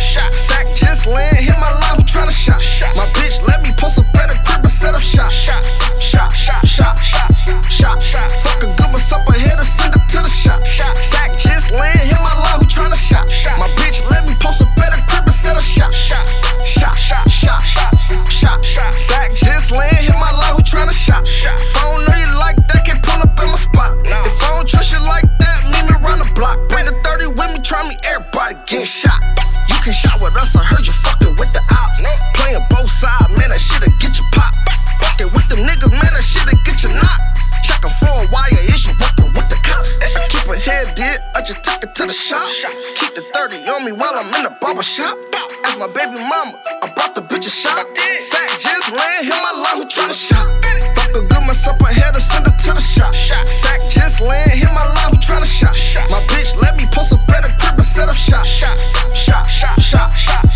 Sack just land, hit my line, who tryna shop? My bitch let me post up at a crib and set up shop. Fuck a good one up ahead and send it to the shop. Sack just land, hit my line, who tryna shop? My bitch let me post up at a crib and set up shop. Sack just land, hit my line, who tryna shop? If I don't know you like that, can't pull up at my spot. If I don't trust you like that, meet me around the block. Bring the 30 with me, try me, everybody getting shot. You can shot with us, I heard you fucking with the ops. Playing both sides, man, that shit'll get you pop. Fucking with them niggas, man, that shit'll get you knocked. Checking for a wire issue, working with the cops. I keep a head dead, I just take it to the shop. Keep the 30 on me while I'm in the barber shop. Ask my baby mama, I bought the bitch a shot. Sack just land, hit my line, who tryna shop? Fuck a good myself ahead and send it to the shop. Sack just land, hit my line, who tryna shop? My bitch let me post up at a crib and set up shop.